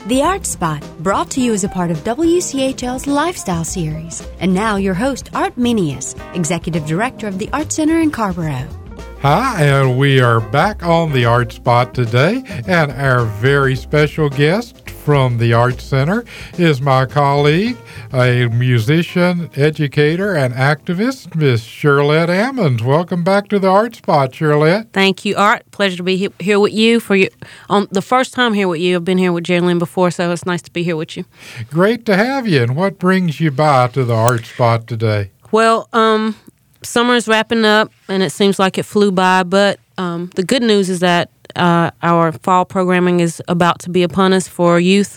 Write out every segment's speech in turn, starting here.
The Art Spot, brought to you as a part of WCHL's Lifestyle Series. And now your host, Art Minius, Executive Director of the Art Center in Carrboro. Hi, and we are back on the Art Spot today, and our very special guest from the Art Center is my colleague, a musician, educator, and activist, Miss Shirlette Ammons. Welcome back to the Art Spot, Shirlette. Thank you, Art. Pleasure to be here with you on the first time here with you. I've been here with Jerry Lynn before, so it's nice to be here with you. Great to have you. And what brings you by to the Art Spot today? Well, summer is wrapping up, and it seems like it flew by, but the good news is that our fall programming is about to be upon us for youth.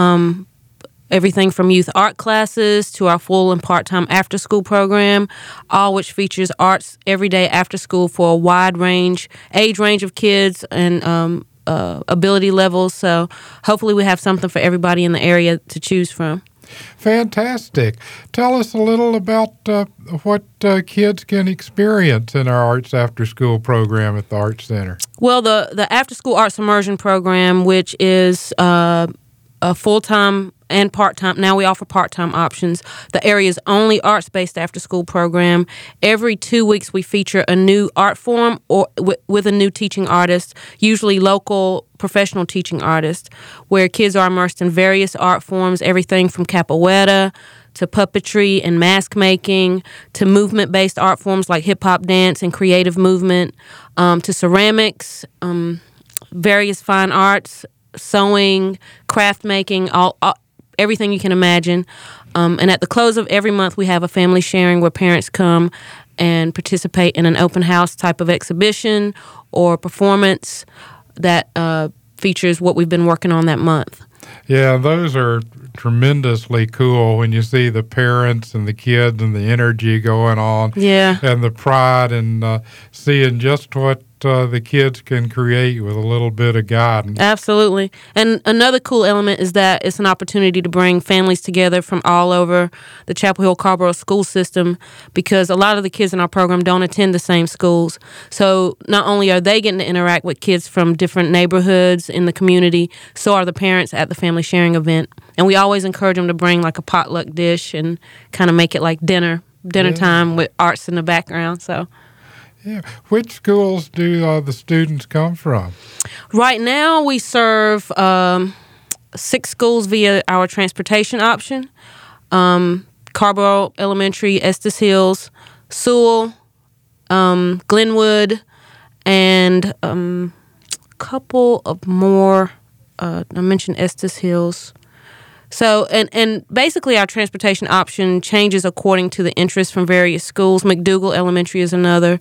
Everything from youth art classes to our full and part-time after-school program, all which features arts every day after school for a wide age range of kids and ability levels. So hopefully we have something for everybody in the area to choose from. Fantastic. Tell us a little about what kids can experience in our Arts After School program at the Art Center. Well, the After School Arts Immersion program, which is a full-time and part-time. Now we offer part-time options. The area's only arts-based after-school program. Every 2 weeks we feature a new art form or with a new teaching artist, usually local professional teaching artist, where kids are immersed in various art forms, everything from capoeira to puppetry and mask making to movement-based art forms like hip-hop dance and creative movement, to ceramics, various fine arts, sewing, craft making, everything you can imagine. And at the close of every month, we have a family sharing where parents come and participate in an open house type of exhibition or performance that features what we've been working on that month. Yeah, those are tremendously cool when you see the parents and the kids and the energy going on. Yeah. And the pride in seeing just what the kids can create with a little bit of guidance. Absolutely. And another cool element is that it's an opportunity to bring families together from all over the Chapel Hill Carrboro school system, because a lot of the kids in our program don't attend the same schools. So not only are they getting to interact with kids from different neighborhoods in the community, so are the parents at the family sharing event. And we always encourage them to bring like a potluck dish and kind of make it like dinner time with arts in the background. So. Yeah. Which schools do the students come from? Right now, we serve 6 schools via our transportation option. Carrboro Elementary, Estes Hills, Sewell, Glenwood, and a couple of more. I mentioned Estes Hills. So, and basically our transportation option changes according to the interest from various schools. McDougal Elementary is another.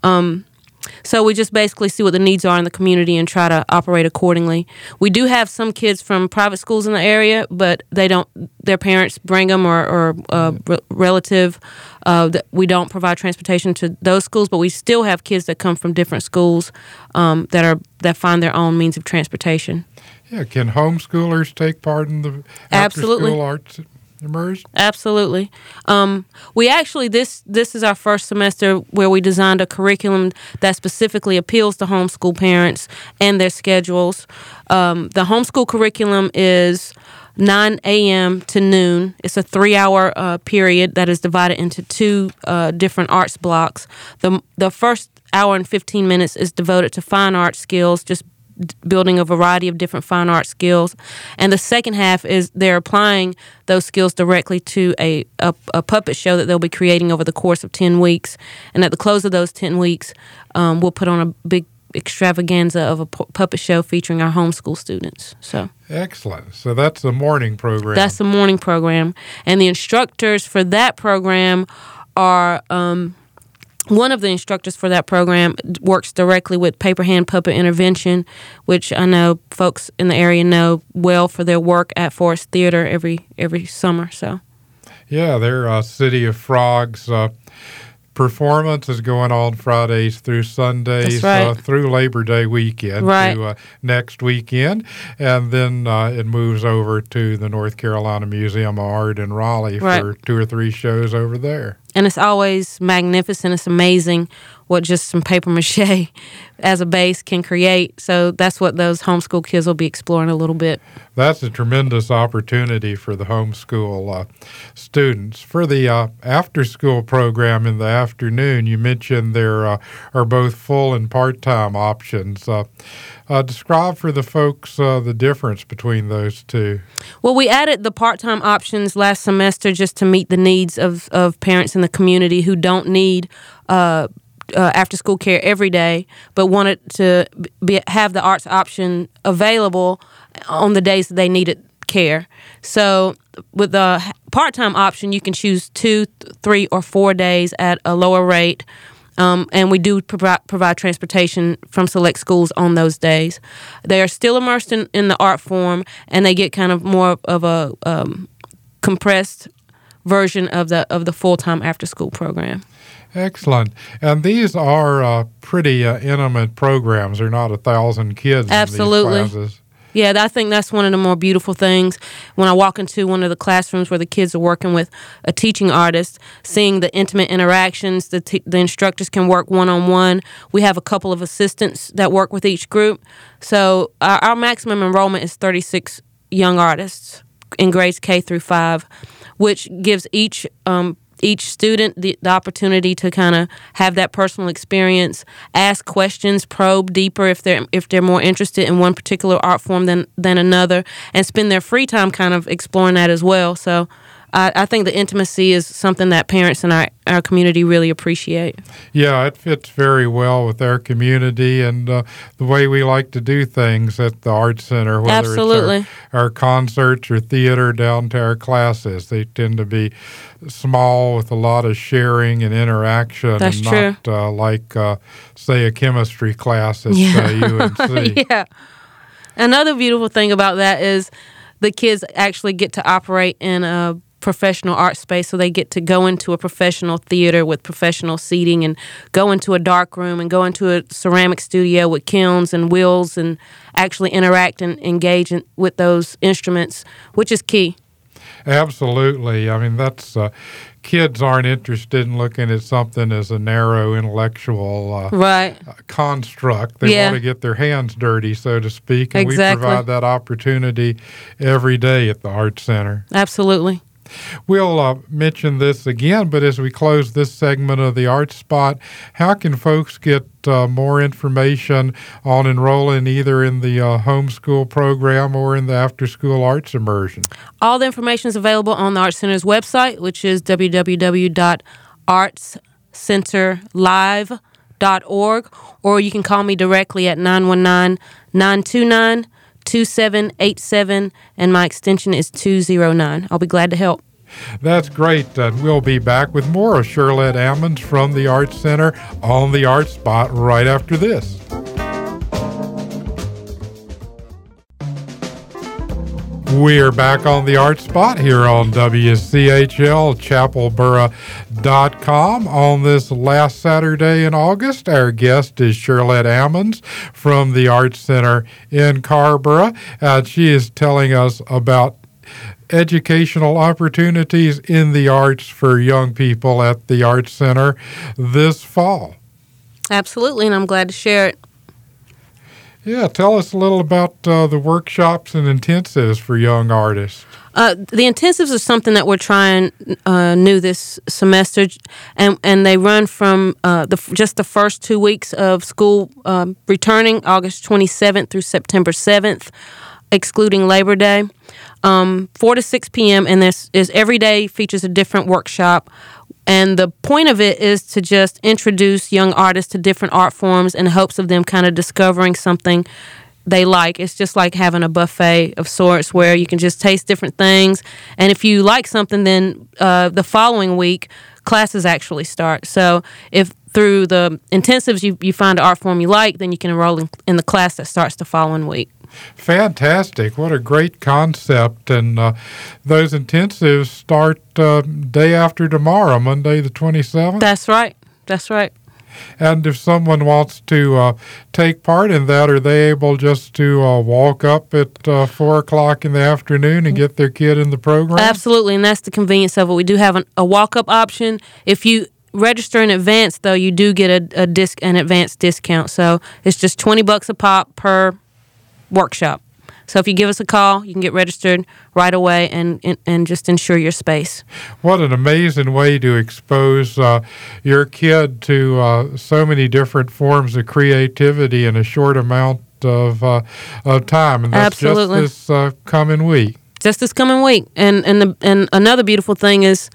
So we just basically see what the needs are in the community and try to operate accordingly. We do have some kids from private schools in the area, but their parents bring them or relative. We don't provide transportation to those schools, but we still have kids that come from different schools that find their own means of transportation. Yeah, can homeschoolers take part in the after-school arts immersion? Absolutely. We actually, this is our first semester where we designed a curriculum that specifically appeals to homeschool parents and their schedules. The homeschool curriculum is 9 a.m. to noon. It's a 3-hour period that is divided into 2 different arts blocks. The first hour and 15 minutes is devoted to fine art skills, just building a variety of different fine art skills. And the second half is they're applying those skills directly to a puppet show that they'll be creating over the course of 10 weeks. And at the close of those 10 weeks, we'll put on a big extravaganza of a puppet show featuring our homeschool students. So excellent. So that's the morning program. That's the morning program. And the instructors for that program are... one of the instructors for that program works directly with Paper Hand Puppet Intervention, which I know folks in the area know well for their work at Forest Theater every summer. So, yeah, their City of Frogs performance is going on Fridays through Sundays, through Labor Day weekend to next weekend, and then it moves over to the North Carolina Museum of Art in Raleigh for 2 or 3 shows over there. And it's always magnificent. It's amazing what just some paper mache as a base can create. So that's what those homeschool kids will be exploring a little bit. That's a tremendous opportunity for the homeschool students. For the after-school program in the afternoon, you mentioned there are both full and part-time options. Describe for the folks the difference between those two. Well, we added the part-time options last semester just to meet the needs of parents in the community who don't need after-school care every day, but wanted to have the arts option available on the days that they needed care. So with the part-time option, you can choose 2, 3, or 4 days at a lower rate. And we do provide transportation from select schools on those days. They are still immersed in the art form, and they get kind of more of a compressed version of the full-time after-school program. Excellent. And these are pretty intimate programs. They're not 1,000 kids Absolutely. in these classes. Yeah, I think that's one of the more beautiful things. When I walk into one of the classrooms where the kids are working with a teaching artist, seeing the intimate interactions, the instructors can work one-on-one. We have a couple of assistants that work with each group. So our maximum enrollment is 36 young artists in grades K through 5, which gives each student the opportunity to kind of have that personal experience, ask questions, probe deeper if they're more interested in one particular art form than another, and spend their free time kind of exploring that as well. So I think the intimacy is something that parents in our community really appreciate. Yeah, it fits very well with our community and the way we like to do things at the Art Center, whether Absolutely. it's our concerts or theater down to our classes. They tend to be small with a lot of sharing and interaction. That's and true. Not like, say, a chemistry class at UNC. Yeah. Another beautiful thing about that is the kids actually get to operate in a professional art space, so they get to go into a professional theater with professional seating and go into a dark room and go into a ceramic studio with kilns and wheels and actually interact and engage with those instruments, which is key. Absolutely. I mean, that's kids aren't interested in looking at something as a narrow intellectual construct. They want to get their hands dirty, so to speak, and Exactly. we provide that opportunity every day at the Art Center. Absolutely. We'll mention this again, but as we close this segment of the Art Spot, how can folks get more information on enrolling either in the homeschool program or in the after-school arts immersion? All the information is available on the Art Center's website, which is www.artscenterlive.org, or you can call me directly at 919-929-2787, and my extension is 209. I'll be glad to help. That's great. We'll be back with more of Shirlette Ammons from the Art Center on the Art Spot right after this. We're back on the Art Spot here on WCHL, chapelboro.com. On this last Saturday in August, our guest is Shirlette Ammons from the Art Center in Carrboro. She is telling us about educational opportunities in the arts for young people at the Art Center this fall. Absolutely, and I'm glad to share it. Yeah, tell us a little about the workshops and intensives for young artists. The intensives are something that we're trying new this semester, and they run from just the first 2 weeks of school returning, August 27th through September 7th, excluding Labor Day, 4 to 6 p.m., and this is every day features a different workshop. And the point of it is to just introduce young artists to different art forms in hopes of them kind of discovering something they like. It's just like having a buffet of sorts where you can just taste different things. And if you like something, then the following week, classes actually start. So if through the intensives you find an art form you like, then you can enroll in the class that starts the following week. Fantastic. What a great concept. And those intensives start day after tomorrow, Monday the 27th? That's right. That's right. And if someone wants to take part in that, are they able just to walk up at 4 o'clock in the afternoon and get their kid in the program? Absolutely, and that's the convenience of it. We do have a walk-up option. If you register in advance, though, you do get an advance discount. So it's just $20 a pop per workshop. So if you give us a call, you can get registered right away and just ensure your space. What an amazing way to expose your kid to so many different forms of creativity in a short amount of time. And that's Absolutely. Just this coming week. Just this coming week. And another beautiful thing is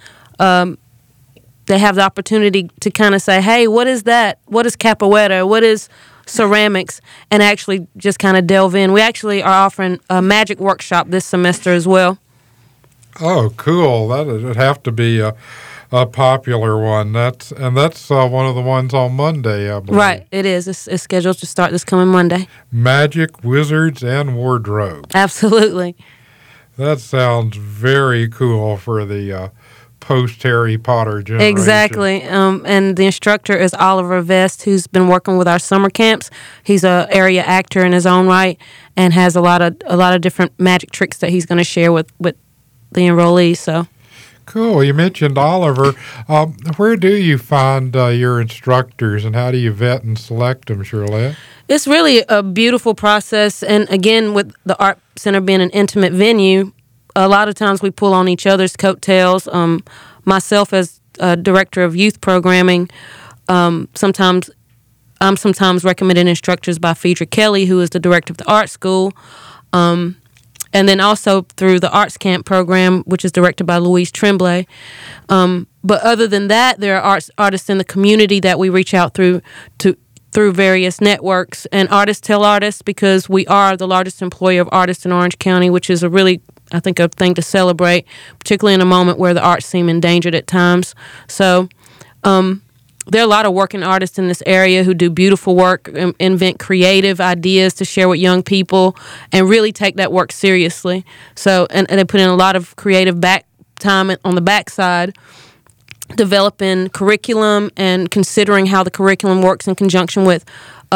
they have the opportunity to kind of say, hey, what is that? What is capoeira? What is ceramics? And actually just kind of delve in. We actually are offering a magic workshop this semester as well. Oh, cool. That would have to be a popular one. That's one of the ones on Monday, I believe. Right, it is. It's scheduled to start this coming Monday. Magic, Wizards, and Wardrobe. Absolutely. That sounds very cool for the post-Harry Potter generation. Exactly. And the instructor is Oliver Vest, who's been working with our summer camps. He's an area actor in his own right and has a lot of different magic tricks that he's going to share with the enrollees. So cool. You mentioned Oliver. Where do you find your instructors, and how do you vet and select them, Shirlette? It's really a beautiful process. And again, with the Art Center being an intimate venue, a lot of times we pull on each other's coattails. Myself as director of youth programming, I'm sometimes recommended instructors by Phaedra Kelly, who is the director of the art school. And then also through the Arts Camp program, which is directed by Louise Tremblay. But other than that, there are artists in the community that we reach out through various networks. And artists tell artists, because we are the largest employer of artists in Orange County, which is a really, I think, a thing to celebrate, particularly in a moment where the arts seem endangered at times. So there are a lot of working artists in this area who do beautiful work, invent creative ideas to share with young people, and really take that work seriously. So, and they put in a lot of creative back time on the backside, developing curriculum and considering how the curriculum works in conjunction with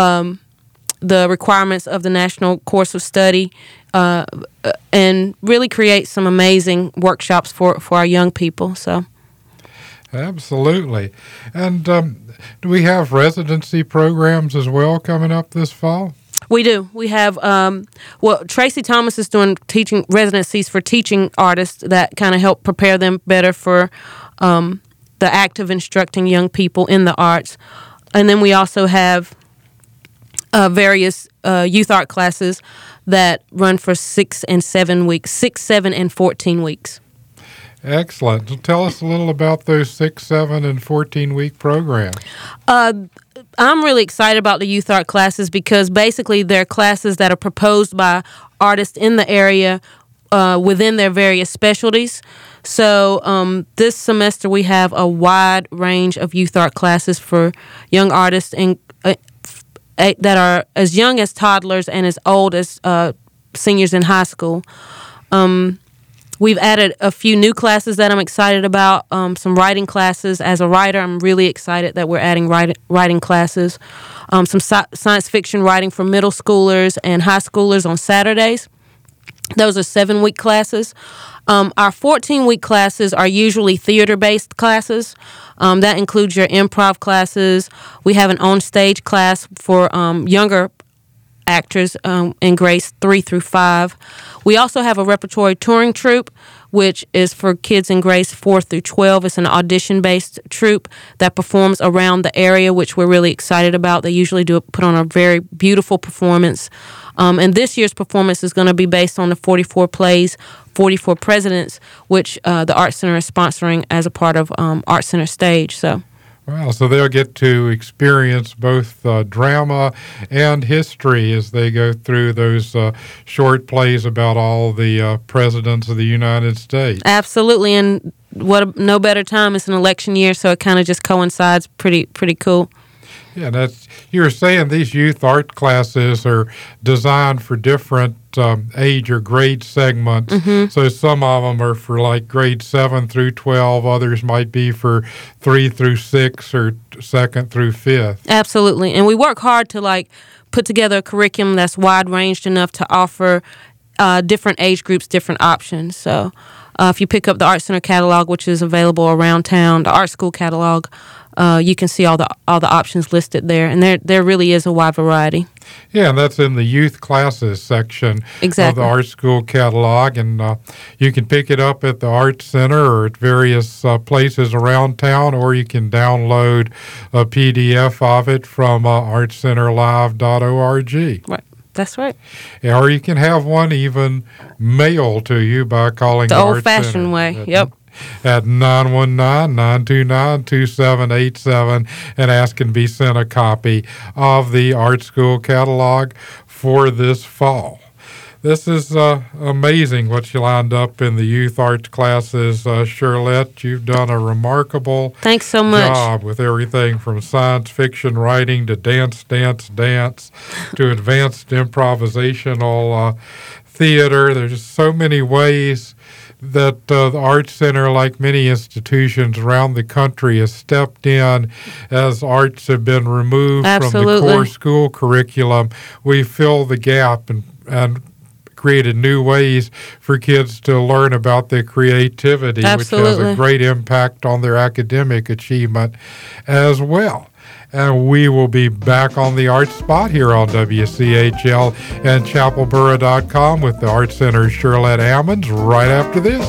the requirements of the National Course of Study, and really create some amazing workshops for our young people. So. Absolutely. And do we have residency programs as well coming up this fall? We do. We have, Tracy Thomas is doing teaching residencies for teaching artists that kind of help prepare them better for the act of instructing young people in the arts. And then we also have various youth art classes that run for 6 and 7 weeks, 6, 7, and 14 weeks. Excellent. So tell us a little about those 6, 7, and 14-week programs. I'm really excited about the youth art classes because basically they're classes that are proposed by artists in the area within their various specialties. So this semester we have a wide range of youth art classes for young artists that are as young as toddlers and as old as seniors in high school. We've added a few new classes that I'm excited about, some writing classes. As a writer, I'm really excited that we're adding writing classes, some science fiction writing for middle schoolers and high schoolers on Saturdays. Those are 7-week classes. Our 14-week classes are usually theater-based classes. That includes your improv classes. We have an on-stage class for younger actors in grades 3 through 5. We also have a repertory touring troupe, which is for kids in grades 4 through 12. It's an audition-based troupe that performs around the area, which we're really excited about. They usually put on a very beautiful performance. And this year's performance is going to be based on the 44 plays, 44 presidents, which the Art Center is sponsoring as a part of Art Center Stage. So. Wow, so they'll get to experience both drama and history as they go through those short plays about all the presidents of the United States. Absolutely, and no better time. It's an election year, so it kind of just coincides pretty cool. Yeah, you were saying these youth art classes are designed for different age or grade segments. So some of them are for like grade 7 through 12. Others might be for 3 through 6 or 2nd through 5th. Absolutely. And we work hard to like put together a curriculum that's wide ranged enough to offer different age groups different options. So if you pick up the Art Center catalog, which is available around town, the art school catalog, you can see all the options listed there, and there really is a wide variety. Yeah, and that's in the youth classes section of the art school catalog, and you can pick it up at the Art Center or at various places around town, or you can download a PDF of it from artcenterlive.org. Right. That's right. Yeah, or you can have one even mailed to you by calling the old-fashioned way. Yep. At 919-929-2787 and asking to be sent a copy of the art school catalog for this fall. This is amazing what you lined up in the youth arts classes, Shirlette. You've done a remarkable Thanks so much. job with everything from science fiction writing to dance to advanced improvisational theater. There's just so many ways that the Art Center, like many institutions around the country, has stepped in as arts have been removed from the core school curriculum. We fill the gap and created new ways for kids to learn about their creativity, which has a great impact on their academic achievement as well. And we will be back on the Art Spot here on WCHL and chapelboro.com with the Art Center's Shirlette Ammons right after this.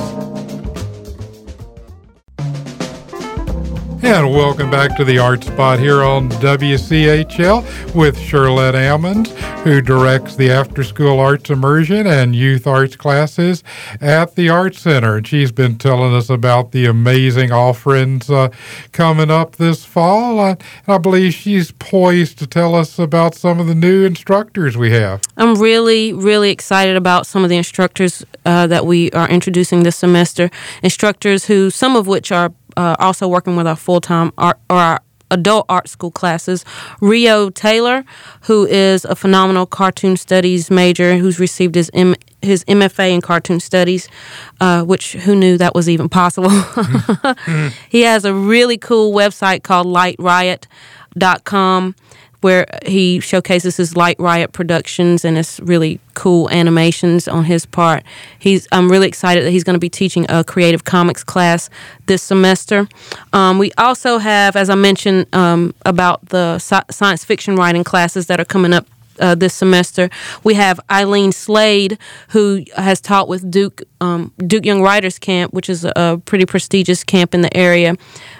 And welcome back to the Art Spot here on WCHL with Shirlette Ammons, who directs the after-school arts immersion and youth arts classes at the Art Center. And she's been telling us about the amazing offerings coming up this fall. And I believe she's poised to tell us about some of the new instructors we have. I'm really, really excited about some of the instructors that we are introducing this semester. Instructors who, some of which are also working with our full-time art or our adult art school classes. Rio Taylor, who is a phenomenal cartoon studies major who's received his MFA in cartoon studies, which who knew that was even possible. He has a really cool website called lightriot.com where he showcases his Light Riot productions and it's really cool animations on his part. I'm really excited that he's going to be teaching a creative comics class this semester. We also have, as I mentioned, about the science fiction writing classes that are coming up this semester. We have Eileen Slade, who has taught with Duke Young Writers Camp, which is a pretty prestigious camp in the area.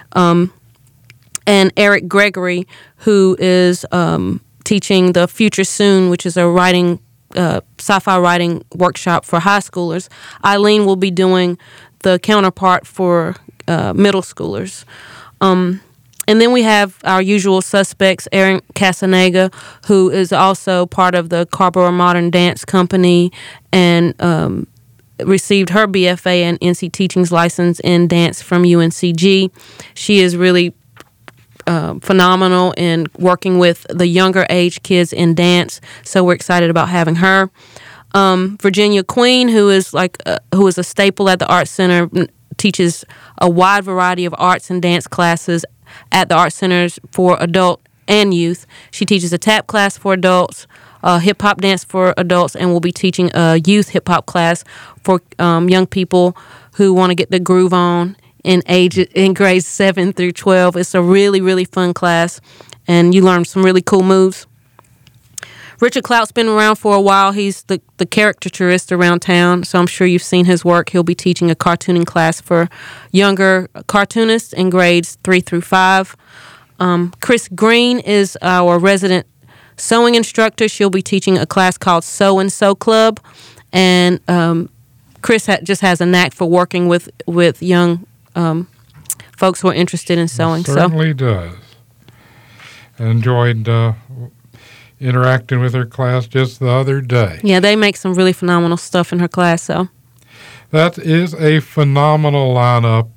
And Eric Gregory, who is teaching the Future Soon, which is a sci-fi writing workshop for high schoolers. Eileen will be doing the counterpart for middle schoolers. And then we have our usual suspects, Erin Casanega, who is also part of the Carrboro Modern Dance Company and received her BFA and NC Teaching's license in dance from UNCG. She is really phenomenal in working with the younger age kids in dance, so we're excited about having her. Virginia Queen, who is a staple at the Art Center, teaches a wide variety of arts and dance classes at the Art Centers for adult and youth. She teaches a tap class for adults, hip-hop dance for adults, and will be teaching a youth hip-hop class for young people who want to get the groove on in grades 7 through 12. It's a really, really fun class, and you learn some really cool moves. Richard Clout's been around for a while. He's the caricaturist around town, so I'm sure you've seen his work. He'll be teaching a cartooning class for younger cartoonists in grades 3 through 5. Chris Green is our resident sewing instructor. She'll be teaching a class called Sew and Sew Club, and Chris just has a knack for working with young folks who are interested in sewing. Certainly does. Enjoyed interacting with her class just the other day. Yeah, they make some really phenomenal stuff in her class. So that is a phenomenal lineup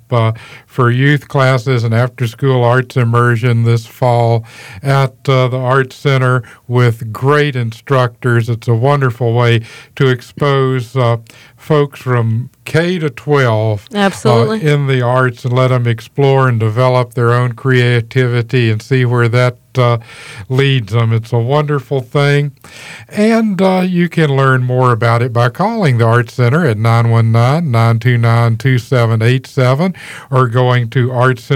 for youth classes and after-school arts immersion this fall at the Arts Center with great instructors. It's a wonderful way to expose folks from K to 12 Absolutely. In the arts and let them explore and develop their own creativity and see where that leads them. It's a wonderful thing. And you can learn more about it by calling the Arts Center at 919-929-2787 or going to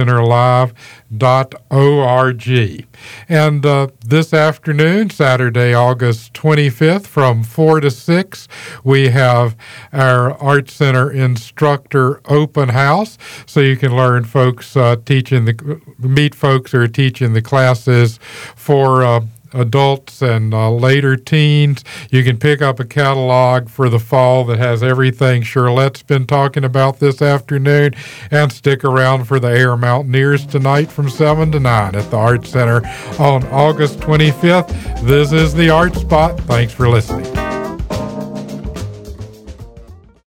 artscenterlive.org. And this afternoon, Saturday, August 25th, from 4 to 6, we have our Arts Center instructor open house, so you can learn folks meet folks who are teaching the classes for adults and later teens. You can pick up a catalog for the fall that has everything Shirlette's been talking about this afternoon, and stick around for the Air Mountaineers tonight from 7 to 9 at the Arts Center on August 25th. This is the Art Spot. Thanks for listening.